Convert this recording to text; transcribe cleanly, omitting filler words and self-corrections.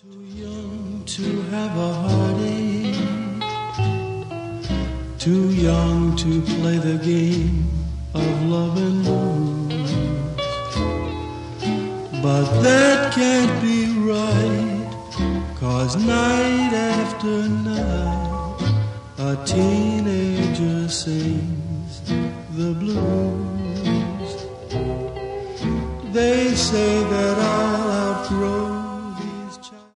Too young to have a heartache, too young to play the game of love and blues. But that can't be right, 'cause night after night a teenager sings the blues. They say that